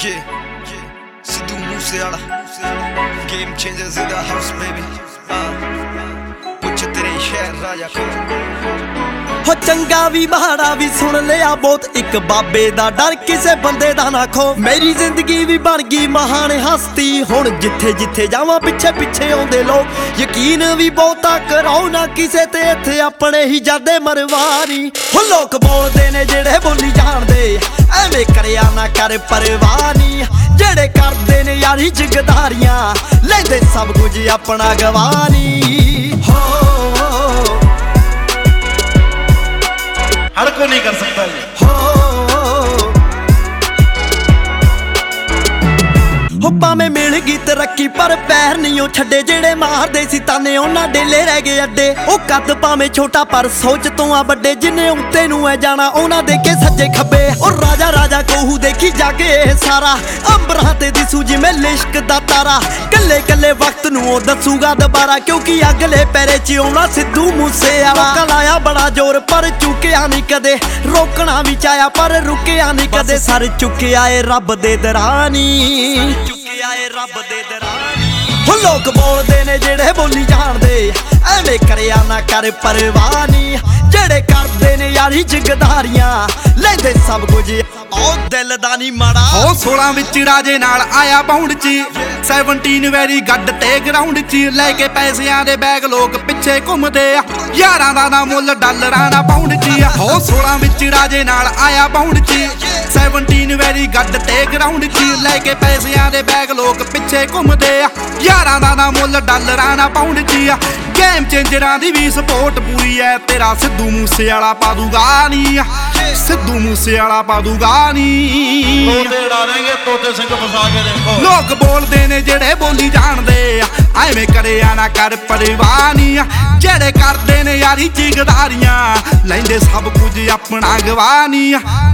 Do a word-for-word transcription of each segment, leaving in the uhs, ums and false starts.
Yeah, yeah. Sidhu Moosewala, game changers in the house, baby. ਪੁੱਛ ਤੇਰੇ ਸ਼ਹਿਰ ਰਾਜਾ ਕੋ ਹੋ ਚੰਗਾ ਵੀ ਮਾੜਾ ਵੀ ਸੁਣ ਲਿਆ ਬਹੁਤ, ਇੱਕ ਬਾਬੇ ਦਾ ਡਰ ਕਿਸੇ ਬੰਦੇ ਦਾ ਨਾ ਖੋ। ਮੇਰੀ ਜ਼ਿੰਦਗੀ ਵੀ ਬਣ ਗਈ ਮਹਾਨ ਹਸਤੀ, ਹੁਣ ਜਿੱਥੇ ਜਿੱਥੇ ਜਾਵਾਂ ਪਿੱਛੇ ਪਿੱਛੇ ਆਉਂਦੇ ਲੋਕ। ਯਕੀਨ ਵੀ ਬਹੁਤਾ ਕਰਾਓ ਨਾ ਕਿਸੇ ਤੇ, ਇੱਥੇ ਆਪਣੇ ਹੀ ਜਾਦੇ ਮਰਵਾਨੀ। ਹੋ ਲੋਕ ਬੋਲਦੇ ਨੇ ਜਿਹੜੇ ਬੋਲੀ ਜਾਣਦੇ, ਐਵੇਂ ਕਰਿਆ ਨਾ ਕਰ ਪਰਵਾਹ ਨੀ। ਜਿਹੜੇ ਕਰਦੇ ਨੇ ਯਾਰੀ ਜਿਗਦਾਰੀਆਂ, ਲੈਂਦੇ ਸਭ ਕੁਝ ਆਪਣਾ ਗਵਾਨੀ। ਹੋ हर को नहीं कर सकता ये। ਹੋ ਭਾਵੇਂ ਮਿਲ ਗਈ ਤਰੱਕੀ ਪਰ ਪੈਰ ਨਹੀਂ ਉਹ ਛੱਡੇ, ਜਿਹੜੇ ਮਾਰਦੇ ਸੀ ਤਾਨੇ ਉਹਨਾਂ ਡੇਲੇ ਰਹਿ ਗਏ ਅੱਡੇ। ਉਹ ਕੱਦ ਭਾਵੇਂ ਛੋਟਾ ਪਰ ਸੋਚ ਤੋਂ ਆ ਵੱਡੇ, ਜਿੰਨੇ ਉੱਤੇ ਨੂੰ ਐ ਜਾਣਾ ਉਹਨਾਂ ਦੇ ਕੇ ਸੱਜੇ ਖੱਬੇ। ਉਹ ਰਾਜਾ ਰਾਜਾ ਕੋਹੂ ਦੇਖੀ ਜਾਗੇ ਇਹ ਸਾਰਾ, ਅੰਬਰਾਂ ਤੇ ਦਿਸੂ ਜਿਵੇਂ ਲਿਸ਼ਕ ਦਾ ਤਾਰਾ। ਕੱਲੇ ਕੱਲੇ ਵਕਤ ਨੂੰ ਉਹ ਦੱਸੂਗਾ ਦੁਬਾਰਾ, ਕਿਉਂਕਿ ਅਗਲੇ ਪੈਰੇ ਚ ਆਉਣਾ ਸਿੱਧੂ ਮੂਸੇਵਾਲਾ। ਲਾਇਆ ਬੜਾ ਜ਼ੋਰ ਪਰ ਚੁੱਕਿਆ ਨਹੀਂ ਕਦੇ, ਰੋਕਣਾ ਵੀ ਚਾਹਿਆ ਪਰ ਰੁਕਿਆ ਨਹੀਂ ਕਦੇ। ਸਰ ਚੁੱਕਿਆ ਏ ਰੱਬ ਦੇ ਦਰਾਨੀ, ਚੁੱਕਿਆ ਏ ਰੱਬ ਦੇ ਦਰਾਨੀ। ਹੋ ਲੋਕ ਬੋਲਦੇ ਨੇ ਜਿਹੜੇ ਬੋਲੀ ਜਾਣਦੇ, ਐਵੇਂ ਕਰਿਆ ਨਾ ਕਰ ਪਰਵਾਹ ਨੀ। ਜਿਹੜੇ ਕਰਦੇ ਨੇ ਯਾਰੀ ਜਿਗਦਾਰੀਆਂ, ਲੈਂਦੇ ਸਭ ਕੁਝ ਉਹ ਦਿਲ ਦਾ ਨੀ ਮਾੜਾ। ਹੋ ਸੋਲਾਂ ਵਿੱਚ ਰਾਜੇ ਨਾਲ ਆਇਆ ਬਾਉਂਡ ਚ, ਸੈਵਨਟੀਨ ਵੈਰੀ ਗੱਡ ਤੇ ਗਰਾਊਂਡ ਚ। ਲੈ ਕੇ ਪੈਸਿਆਂ ਦੇ ਬੈਗ ਲੋਕ ਪਿੱਛੇ ਘੁੰਮਦੇ ਆ, ਯਾਰਾਂ ਦਾ ਨਾ ਮੁੱਲ ਡਾਲਰਾਂ ਦਾ ਪਾਉਂਡ ਚ। ਹੋ ਸੋਲਾਂ ਵਿੱਚ ਰਾਜੇ ਨਾਲ ਆਇਆ ਬਾਉਂਡ ਚ, ਸੈਵਨਟੀਨ ਵੈਰੀ ਗੱਡ ਤੇ ਗਰਾਊਂਡ ਚ। ਲੈ ਕੇ ਪੈਸਿਆਂ ਦੇ ਬੈਗ ਲੋਕ ਪਿੱਛੇ ਘੁੰਮਦੇ ਆ, ਯਾਰਾਂ ਦਾ ਨਾ ਮੁੱਲ ਡਾਲਰਾਂ ਦਾ ਪਾਉਂਡ ਚ। ਗੇਮ ਚੇਂਜਰਾਂ ਦੀ ਵੀ ਸਪੋਰਟ ਪੂਰੀ ਐ, ਤੇਰਾ ਸਿੱਧੂ ਮੂਸੇਵਾਲਾ ਪਾ ਦੂਗਾ ਨੀ। ਸਿੱਧੂ ਮੂਸੇਵਾਲਾ ਪਾ ਦੂਗਾ ਨੀ। ਤੋਤੇ ਉਡਾਣਗੇ ਤੋਤੇ ਸਿੰਘ ਫਸਾ ਕੇ ਦੇਖੋ। ਲੋਕ ਬੋਲਦੇ ਨੇ ਜਿਹੜੇ ਬੋਲੀ ਜਾਣਦੇ, ਐਵੇਂ ਕਰਿਆ ਨਾ ਕਰ ਪਰਵਾਹ ਨੀ। ਜਿਹੜੇ ਕਰਦੇ ਨੇ ਯਾਰੀ ਜਿਗਦਾਰੀਆਂ, ਲੈਂਦੇ ਸਭ ਕੁਝ ਆਪਣਾ ਗਵਾਹ ਨੀ।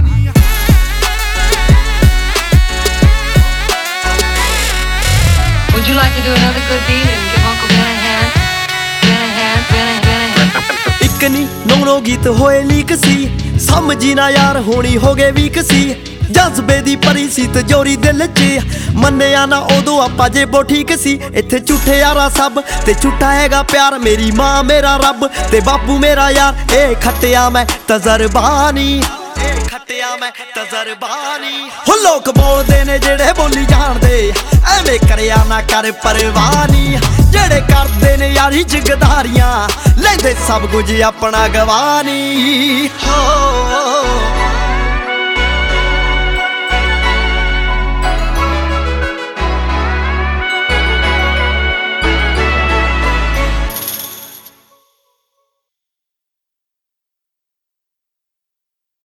Would you like to do another good deed and give Uncle Ben a hand? Ben a hand, Ben a, Ben a hand. ਇੱਕ ਨੀ ਨੌ ਗੀਤ ਹੋਏ ਲੀਕ ਸੀ, ਸਮਝੀ ਨਾ ਯਾਰ ਹੋਣੀ ਹੋ ਗਏ ਵੀਕ ਸੀ। ਜਜ਼ਬੇ ਦੀ ਭਰੀ ਸੀ ਤਜੋਰੀ ਦਿਲ 'ਚ, ਮੰਨਿਆ ਨਾ ਉਦੋਂ ਆਪਾਂ ਜੇ ਬੋ ਠੀਕ ਸੀ। ਇੱਥੇ ਝੂਠੇ ਯਾਰਾ ਸਭ ਤੇ ਝੂਠਾ ਹੈਗਾ ਪਿਆਰ, ਮੇਰੀ ਮਾਂ ਮੇਰਾ ਰੱਬ ਤੇ ਬਾਪੂ ਮੇਰਾ ਯਾਰ। ਇਹ ਖੱਟਿਆ ਮੈਂ ਤਜਰਬਾ ਨੀ, ਇਹ ਖੱਟਿਆ ਮੈਂ ਤਜਰਬਾ ਨੀ। ਹੋ ਲੋਕ ਬੋਲਦੇ ਨੇ ਜਿਹੜੇ ਬੋਲੀ ਜਾਣਦੇ, ਐਵੇਂ ਕਰਿਆ ਨਾ ਕਰ ਪਰਵਾਹ ਨੀ। ਜਿਹੜੇ ਕਰਦੇ ਨੇ ਯਾਰੀ ਜਿਗਦਾਰੀਆਂ, ਲੈਂਦੇ ਸਭ ਕੁਝ ਆਪਣਾ ਗਵਾਹ ਨੀ। ਹੋ